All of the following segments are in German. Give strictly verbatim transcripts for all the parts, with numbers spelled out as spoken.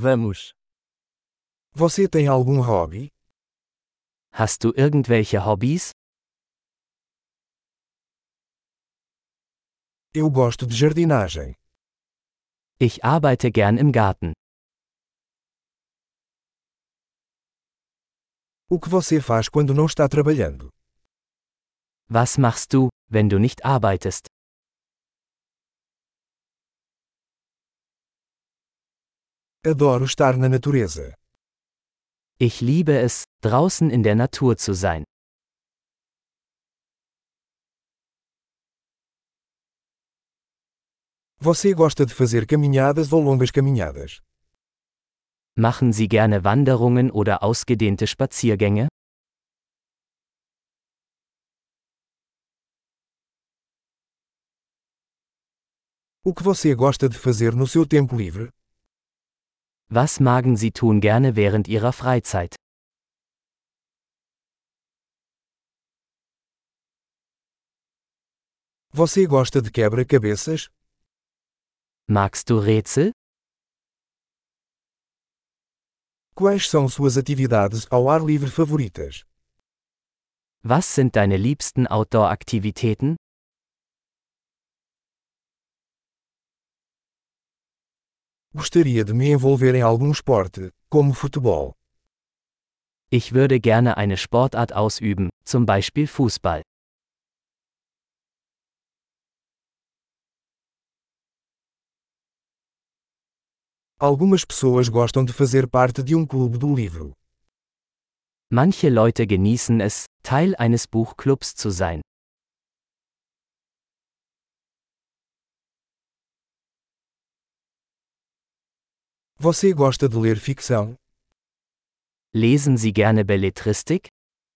Vamos. Você tem algum hobby? Hast du irgendwelche Hobbys? Eu gosto de jardinagem. Ich arbeite gern im Garten. O que você faz quando não está trabalhando? Was machst du, wenn du nicht arbeitest? Adoro estar na natureza. Ich liebe es, draußen in der Natur zu sein. Você gosta de fazer caminhadas ou longas caminhadas? Machen Sie gerne Wanderungen oder ausgedehnte Spaziergänge? O que você gosta de fazer no seu tempo livre? Was magen Sie tun gerne während Ihrer Freizeit? Você gosta de quebra-cabeças? Magst du Rätsel? Quais são suas atividades ao ar livre favoritas? Was sind deine liebsten Outdoor-Aktivitäten? Gostaria de me envolver em algum esporte, como futebol. Ich würde gerne eine Sportart ausüben, zum Beispiel Fußball. Algumas pessoas gostam de fazer parte de um clube do livro. Manche Leute genießen es, Teil eines Buchclubs zu sein. Você gosta de ler ficção? Lesen Sie gerne Belletristik?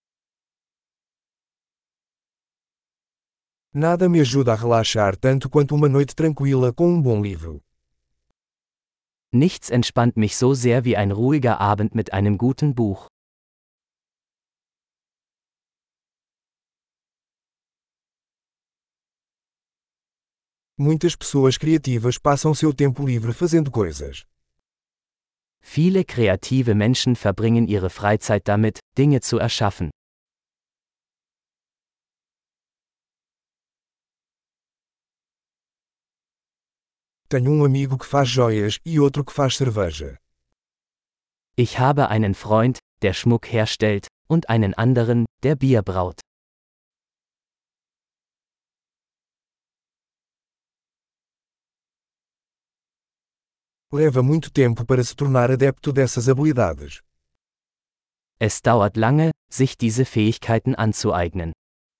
Nada me ajuda a relaxar tanto quanto uma noite tranquila com um bom livro. Nichts entspannt mich so sehr wie ein ruhiger Abend mit einem guten Buch. Muitas pessoas criativas passam seu tempo livre fazendo coisas. Viele kreative Menschen verbringen ihre Freizeit damit, Dinge zu erschaffen. Tenho um amigo que faz joias e outro que faz cerveja. Ich habe einen Freund, der Schmuck herstellt, und einen anderen, der Bier braut. Leva muito tempo para se tornar adepto dessas habilidades. Es dauert lange, sich diese Fähigkeiten anzueignen.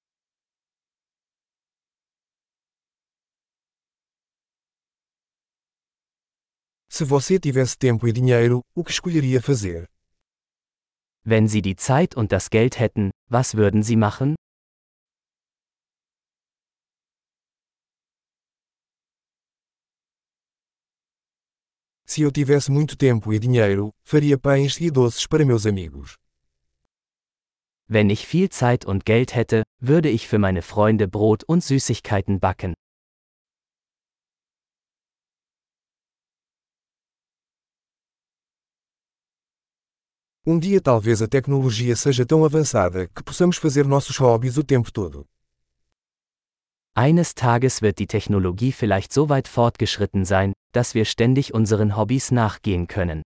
Se você tivesse tempo e dinheiro, o que escolheria fazer? Wenn Sie die Zeit und das Geld hätten, was würden Sie machen? Se eu tivesse muito tempo e dinheiro, faria pães e doces para meus amigos. Wenn ich viel Zeit und Geld hätte, würde ich für meine Freunde Brot und Süßigkeiten backen. Um dia talvez a tecnologia seja tão avançada que possamos fazer nossos hobbies o tempo todo. Eines Tages wird die Technologie vielleicht so weit fortgeschritten sein, dass wir ständig unseren Hobbys nachgehen können.